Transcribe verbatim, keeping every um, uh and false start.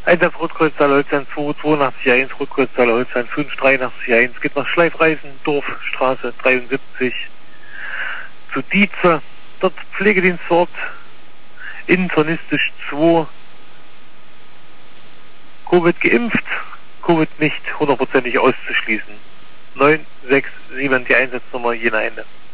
Einsatz Rotkreuzzahl Holstein zwei zweiundachtzig eins, Rotkreuzzahl Holstein fünf dreiundachtzig eins, geht nach Schleifreisen, Dorfstraße dreiundsiebzig zu Dietze, dort Pflegedienstort, internistisch zwei, Covid geimpft, Covid nicht hundertprozentig auszuschließen. neun sechs sieben die Einsatznummer, jener Ende.